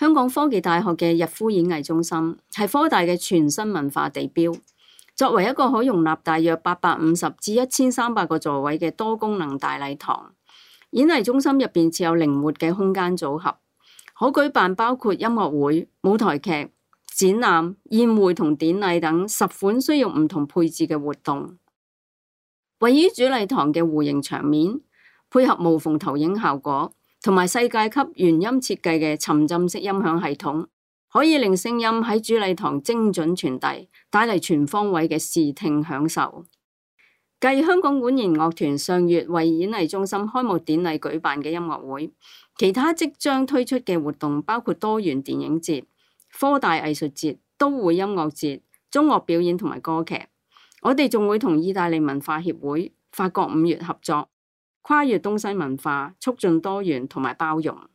香港科技大學嘅逸夫演藝中心係科大嘅全新文化地標，作為一個可容納大約850至1300個座位嘅多功能大禮堂，演藝中心入邊設有靈活嘅空間組合，可舉辦包括音樂會、舞台劇、展覽、宴會同典禮等10款需要唔同配置嘅活動。位於主禮堂嘅弧形牆面，配合無縫投影效果，同埋世界級原音設計嘅沉浸式音響系統，可以令聲音喺主禮堂精準傳遞，帶嚟全方位嘅視聽享受。繼香港管弦樂團上月為演藝中心開幕典禮舉辦嘅音樂會，其他即將推出嘅活動包括多元電影節、科大藝術節、都會音樂節、中樂表演同埋歌劇。我哋仲會同意大利文化協會、法國5月合作，跨越東西文化，促進多元同埋包容。